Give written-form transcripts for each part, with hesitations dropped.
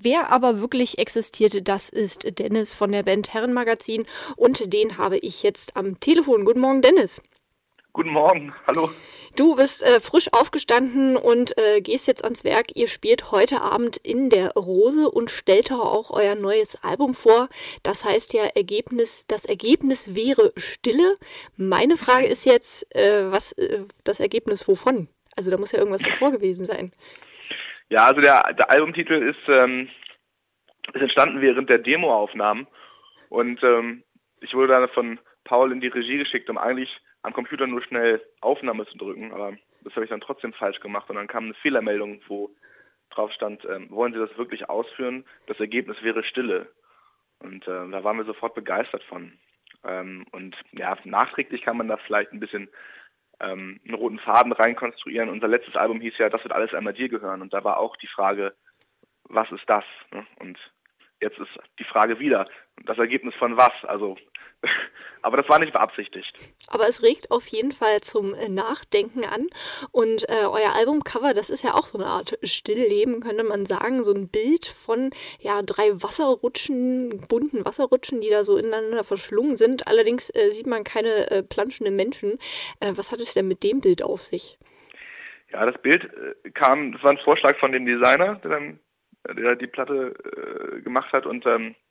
Wer aber wirklich existiert, das ist Dennis von der Band Herrenmagazin und den habe ich jetzt am Telefon. Guten Morgen, Dennis. Guten Morgen, hallo. Du bist frisch aufgestanden und gehst jetzt ans Werk. Ihr spielt heute Abend in der Rose und stellt auch euer neues Album vor. Das heißt ja das Ergebnis wäre Stille. Meine Frage ist jetzt, was das Ergebnis wovon? Also da muss ja irgendwas davor gewesen sein. Ja, also der Albumtitel ist entstanden während der Demoaufnahmen und ich wurde dann von Paul in die Regie geschickt, um eigentlich am Computer nur schnell Aufnahme zu drücken, aber das habe ich dann trotzdem falsch gemacht und dann kam eine Fehlermeldung, wo drauf stand, wollen Sie das wirklich ausführen? Das Ergebnis wäre Stille. Und da waren wir sofort begeistert von. Und ja, nachträglich kann man da vielleicht ein bisschen einen roten Faden reinkonstruieren. Unser letztes Album hieß ja, das wird alles einmal dir gehören. Und da war auch die Frage, was ist das? Ne? Und jetzt ist die Frage wieder, das Ergebnis von was? Also, aber das war nicht beabsichtigt. Aber es regt auf jeden Fall zum Nachdenken an. Und euer Albumcover, das ist ja auch so eine Art Stillleben, könnte man sagen. So ein Bild von ja, 3 Wasserrutschen, bunten Wasserrutschen, die da so ineinander verschlungen sind. Allerdings sieht man keine planschenden Menschen. Was hat es denn mit dem Bild auf sich? Ja, das Bild das war ein Vorschlag von dem Designer, der die Platte gemacht hat und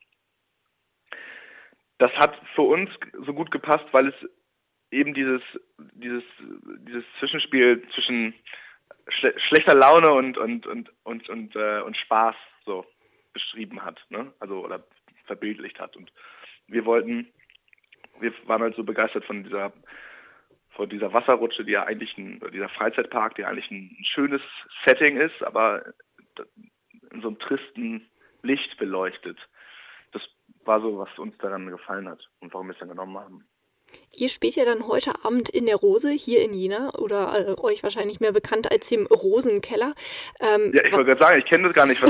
das hat für uns so gut gepasst, weil es eben dieses Zwischenspiel zwischen schlechter Laune und Spaß so beschrieben hat, ne? Also oder verbildlicht hat. Und wir waren halt so begeistert von dieser Wasserrutsche, die ja eigentlich dieser Freizeitpark, der eigentlich ein schönes Setting ist, aber in so einem tristen Licht beleuchtet. Das war so, was uns daran gefallen hat und warum wir es dann genommen haben. Ihr spielt ja dann heute Abend in der Rose hier in Jena oder euch wahrscheinlich mehr bekannt als dem Rosenkeller. Ja, ich wollte gerade sagen, ich kenne das gar nicht.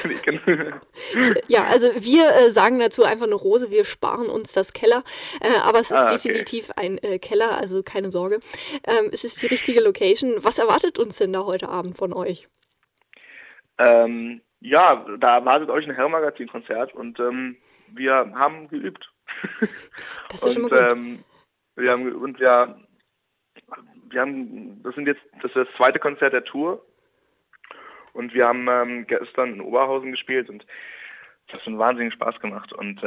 Ja, also wir sagen dazu einfach eine Rose, wir sparen uns das Keller, aber es ist definitiv ein Keller, also keine Sorge. Es ist die richtige Location. Was erwartet uns denn da heute Abend von euch? Ja, da erwartet euch ein Herrenmagazin-Konzert und wir haben geübt. Das ist schon mal gut. Das ist das zweite Konzert der Tour und wir haben gestern in Oberhausen gespielt und das hat schon wahnsinnig Spaß gemacht und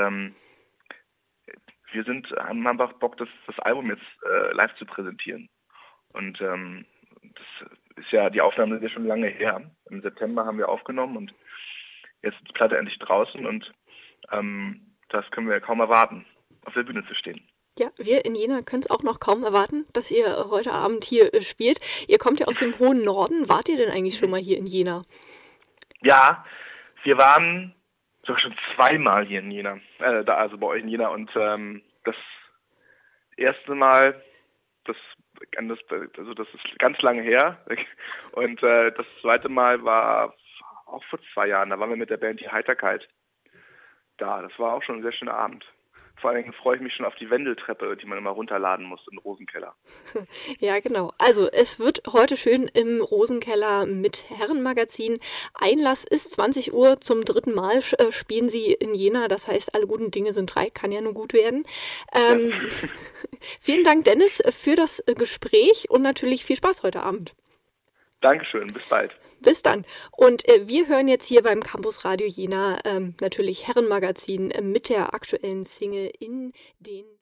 wir haben einfach Bock, das Album jetzt live zu präsentieren und das ist ja, die Aufnahmen sind ja schon lange her. Im September haben wir aufgenommen und jetzt ist die Platte endlich draußen und das können wir ja kaum erwarten, auf der Bühne zu stehen. Ja, wir in Jena können es auch noch kaum erwarten, dass ihr heute Abend hier spielt. Ihr kommt ja aus dem hohen Norden. Wart ihr denn eigentlich schon mal hier in Jena? Ja, wir waren sogar schon 2-mal hier in Jena, also bei euch in Jena. Und das erste Mal, das ist ganz lange her. Und das zweite Mal war auch vor 2 Jahren. Da waren wir mit der Band Die Heiterkeit da. Das war auch schon ein sehr schöner Abend. Vor allen Dingen freue ich mich schon auf die Wendeltreppe, die man immer runterladen muss im Rosenkeller. Ja, genau. Also es wird heute schön im Rosenkeller mit Herrenmagazin. Einlass ist 20 Uhr. Zum 3. Mal spielen sie in Jena. Das heißt, alle guten Dinge sind 3. Kann ja nur gut werden. Ja. Vielen Dank, Dennis, für das Gespräch und natürlich viel Spaß heute Abend. Dankeschön. Bis bald. Bis dann. Und wir hören jetzt hier beim Campus Radio Jena natürlich Herrenmagazin mit der aktuellen Single in den